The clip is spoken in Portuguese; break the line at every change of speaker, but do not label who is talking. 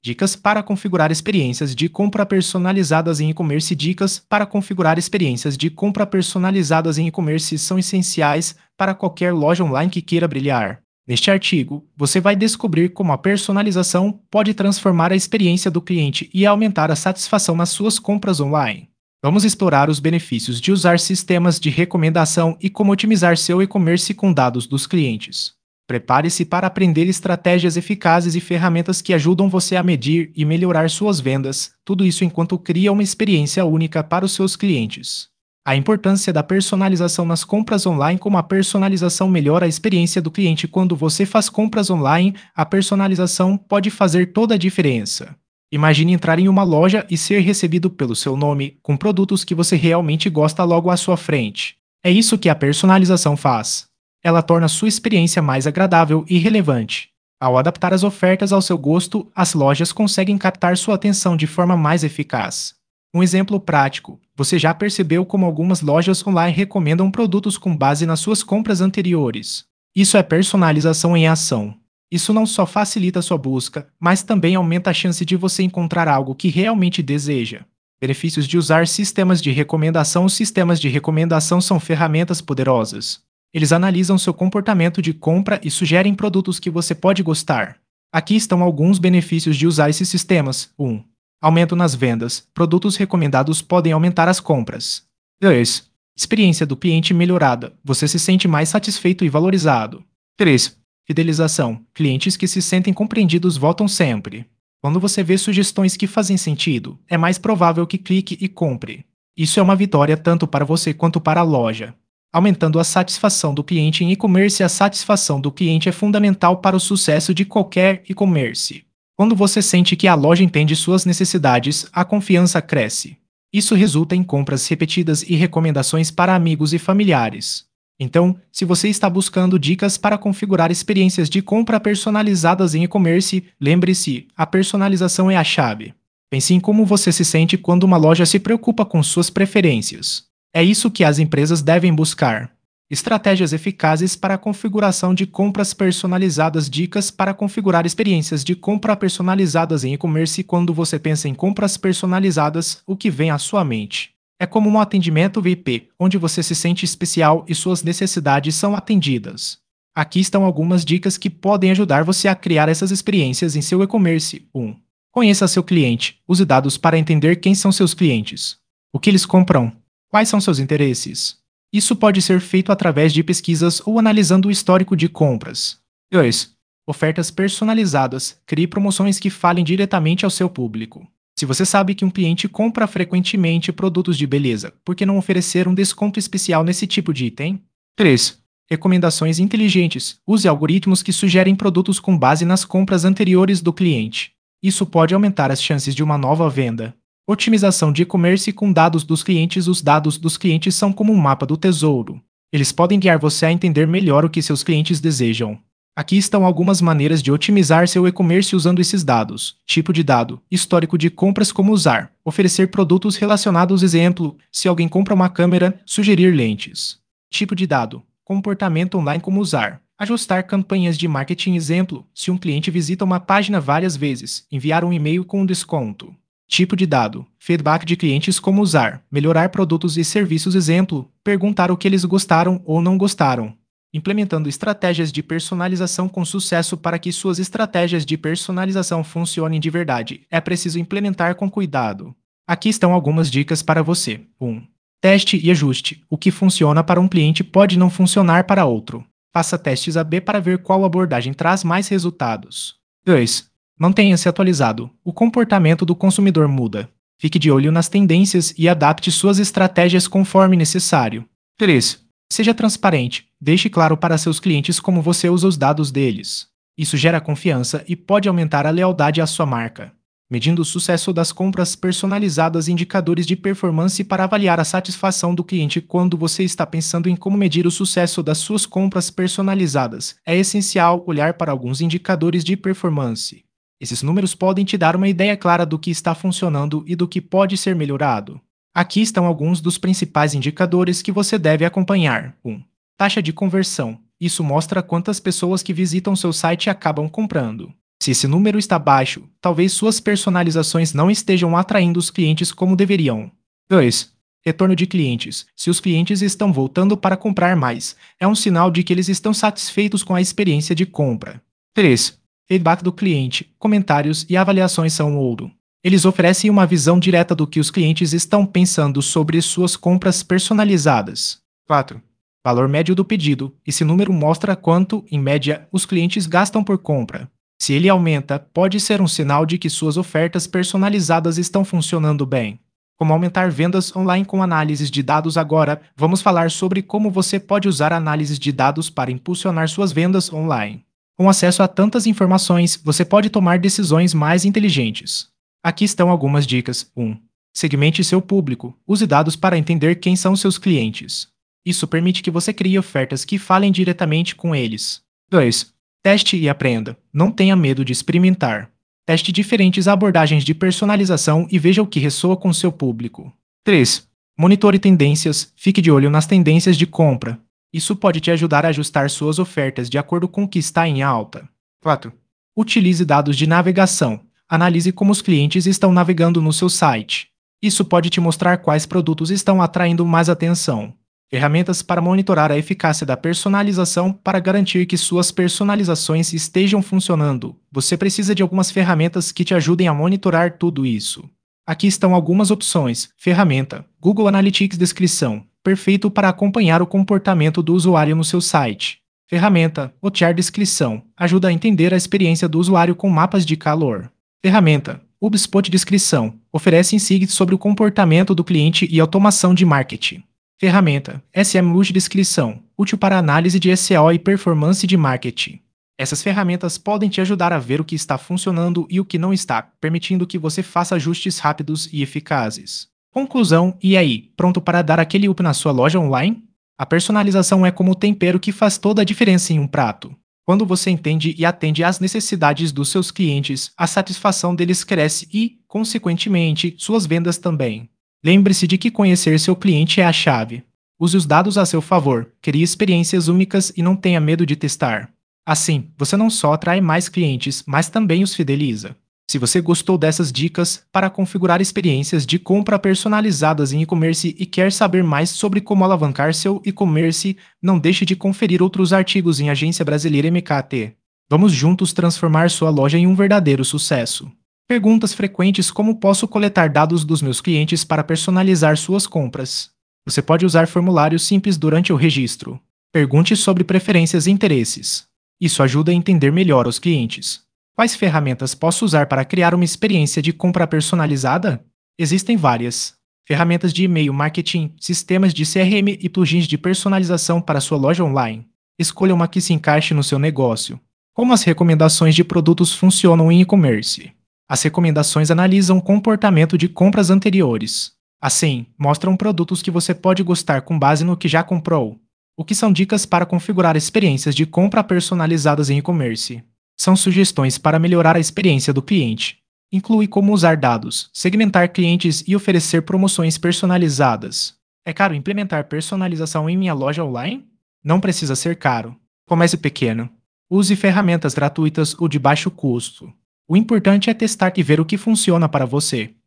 Dicas para configurar experiências de compra personalizadas em e-commerce. Dicas para configurar experiências de compra personalizadas em e-commerce são essenciais para qualquer loja online que queira brilhar. Neste artigo, você vai descobrir como a personalização pode transformar a experiência do cliente e aumentar a satisfação nas suas compras online. Vamos explorar os benefícios de usar sistemas de recomendação e como otimizar seu e-commerce com dados dos clientes. Prepare-se para aprender estratégias eficazes e ferramentas que ajudam você a medir e melhorar suas vendas, tudo isso enquanto cria uma experiência única para os seus clientes. A importância da personalização nas compras online. Como a personalização melhora a experiência do cliente quando você faz compras online, a personalização pode fazer toda a diferença. Imagine entrar em uma loja e ser recebido pelo seu nome, com produtos que você realmente gosta logo à sua frente. É isso que a personalização faz. Ela torna sua experiência mais agradável e relevante. Ao adaptar as ofertas ao seu gosto, as lojas conseguem captar sua atenção de forma mais eficaz. Um exemplo prático: você já percebeu como algumas lojas online recomendam produtos com base nas suas compras anteriores? Isso é personalização em ação. Isso não só facilita sua busca, mas também aumenta a chance de você encontrar algo que realmente deseja. Benefícios de usar sistemas de recomendação. Os sistemas de recomendação são ferramentas poderosas. Eles analisam seu comportamento de compra e sugerem produtos que você pode gostar. Aqui estão alguns benefícios de usar esses sistemas. 1. Aumento nas vendas. Produtos recomendados podem aumentar as compras. 2. Experiência do cliente melhorada. Você se sente mais satisfeito e valorizado. 3. Fidelização. Clientes que se sentem compreendidos voltam sempre. Quando você vê sugestões que fazem sentido, é mais provável que clique e compre. Isso é uma vitória tanto para você quanto para a loja. Aumentando a satisfação do cliente em e-commerce. A satisfação do cliente é fundamental para o sucesso de qualquer e-commerce. Quando você sente que a loja entende suas necessidades, a confiança cresce. Isso resulta em compras repetidas e recomendações para amigos e familiares. Então, se você está buscando dicas para configurar experiências de compra personalizadas em e-commerce, lembre-se, a personalização é a chave. Pense em como você se sente quando uma loja se preocupa com suas preferências. É isso que as empresas devem buscar. Estratégias eficazes para a configuração de compras personalizadas. Dicas para configurar experiências de compra personalizadas em e-commerce. Quando você pensa em compras personalizadas, o que vem à sua mente? É como um atendimento VIP, onde você se sente especial e suas necessidades são atendidas. Aqui estão algumas dicas que podem ajudar você a criar essas experiências em seu e-commerce. 1. Conheça seu cliente. Use dados para entender quem são seus clientes. O que eles compram? Quais são seus interesses? Isso pode ser feito através de pesquisas ou analisando o histórico de compras. 2. Ofertas personalizadas. Crie promoções que falem diretamente ao seu público. Se você sabe que um cliente compra frequentemente produtos de beleza, por que não oferecer um desconto especial nesse tipo de item? 3. Recomendações inteligentes. Use algoritmos que sugerem produtos com base nas compras anteriores do cliente. Isso pode aumentar as chances de uma nova venda. Otimização de e-commerce com dados dos clientes. Os dados dos clientes são como um mapa do tesouro. Eles podem guiar você a entender melhor o que seus clientes desejam. Aqui estão algumas maneiras de otimizar seu e-commerce usando esses dados. Tipo de dado. Histórico de compras. Como usar. Oferecer produtos relacionados. Exemplo, se alguém compra uma câmera, sugerir lentes. Tipo de dado. Comportamento online. Como usar. Ajustar campanhas de marketing. Exemplo, se um cliente visita uma página várias vezes, enviar um e-mail com um desconto. Tipo de dado. Feedback de clientes. Como usar. Melhorar produtos e serviços. Exemplo, perguntar o que eles gostaram ou não gostaram. Implementando estratégias de personalização com sucesso. Para que suas estratégias de personalização funcionem de verdade, é preciso implementar com cuidado. Aqui estão algumas dicas para você. 1. Teste e ajuste. O que funciona para um cliente pode não funcionar para outro. Faça testes A/B para ver qual abordagem traz mais resultados. 2. Mantenha-se atualizado. O comportamento do consumidor muda. Fique de olho nas tendências e adapte suas estratégias conforme necessário. 3. Seja transparente. Deixe claro para seus clientes como você usa os dados deles. Isso gera confiança e pode aumentar a lealdade à sua marca. Medindo o sucesso das compras personalizadas. Indicadores de performance para avaliar a satisfação do cliente. Quando você está pensando em como medir o sucesso das suas compras personalizadas, é essencial olhar para alguns indicadores de performance. Esses números podem te dar uma ideia clara do que está funcionando e do que pode ser melhorado. Aqui estão alguns dos principais indicadores que você deve acompanhar. 1. Taxa de conversão. Isso mostra quantas pessoas que visitam seu site acabam comprando. Se esse número está baixo, talvez suas personalizações não estejam atraindo os clientes como deveriam. 2. Retorno de clientes. Se os clientes estão voltando para comprar mais, é um sinal de que eles estão satisfeitos com a experiência de compra. 3. Feedback do cliente. Comentários e avaliações são ouro. Eles oferecem uma visão direta do que os clientes estão pensando sobre suas compras personalizadas. 4. Valor médio do pedido. Esse número mostra quanto, em média, os clientes gastam por compra. Se ele aumenta, pode ser um sinal de que suas ofertas personalizadas estão funcionando bem. Como aumentar vendas online com análises de dados agora, vamos falar sobre como você pode usar análises de dados para impulsionar suas vendas online. Com acesso a tantas informações, você pode tomar decisões mais inteligentes. Aqui estão algumas dicas. 1. Segmente seu público. Use dados para entender quem são seus clientes. Isso permite que você crie ofertas que falem diretamente com eles. 2. Teste e aprenda. Não tenha medo de experimentar. Teste diferentes abordagens de personalização e veja o que ressoa com seu público. 3. Monitore tendências. Fique de olho nas tendências de compra. Isso pode te ajudar a ajustar suas ofertas de acordo com o que está em alta. 4. Utilize dados de navegação. Analise como os clientes estão navegando no seu site. Isso pode te mostrar quais produtos estão atraindo mais atenção. Ferramentas para monitorar a eficácia da personalização para garantir que suas personalizações estejam funcionando. Você precisa de algumas ferramentas que te ajudem a monitorar tudo isso. Aqui estão algumas opções. Ferramenta: Google Analytics Descrição. Perfeito para acompanhar o comportamento do usuário no seu site. Ferramenta: Hotjar Descrição. Ajuda a entender a experiência do usuário com mapas de calor. Ferramenta: HubSpot Descrição. Oferece insights sobre o comportamento do cliente e automação de marketing. Ferramenta: SEMrush Descrição, útil para análise de SEO e performance de marketing. Essas ferramentas podem te ajudar a ver o que está funcionando e o que não está, permitindo que você faça ajustes rápidos e eficazes. Conclusão: e aí, pronto para dar aquele up na sua loja online? A personalização é como o tempero que faz toda a diferença em um prato. Quando você entende e atende às necessidades dos seus clientes, a satisfação deles cresce e, consequentemente, suas vendas também. Lembre-se de que conhecer seu cliente é a chave. Use os dados a seu favor, crie experiências únicas e não tenha medo de testar. Assim, você não só atrai mais clientes, mas também os fideliza. Se você gostou dessas dicas para configurar experiências de compra personalizadas em e-commerce e quer saber mais sobre como alavancar seu e-commerce, não deixe de conferir outros artigos em Agência Brasileira MKT. Vamos juntos transformar sua loja em um verdadeiro sucesso. Perguntas frequentes: como posso coletar dados dos meus clientes para personalizar suas compras? Você pode usar formulários simples durante o registro. Pergunte sobre preferências e interesses. Isso ajuda a entender melhor os clientes. Quais ferramentas posso usar para criar uma experiência de compra personalizada? Existem várias. Ferramentas de e-mail marketing, sistemas de CRM e plugins de personalização para sua loja online. Escolha uma que se encaixe no seu negócio. Como as recomendações de produtos funcionam em e-commerce? As recomendações analisam o comportamento de compras anteriores. Assim, mostram produtos que você pode gostar com base no que já comprou. O que são dicas para configurar experiências de compra personalizadas em e-commerce? São sugestões para melhorar a experiência do cliente. Inclui como usar dados, segmentar clientes e oferecer promoções personalizadas. É caro implementar personalização em minha loja online? Não precisa ser caro. Comece pequeno. Use ferramentas gratuitas ou de baixo custo. O importante é testar e ver o que funciona para você.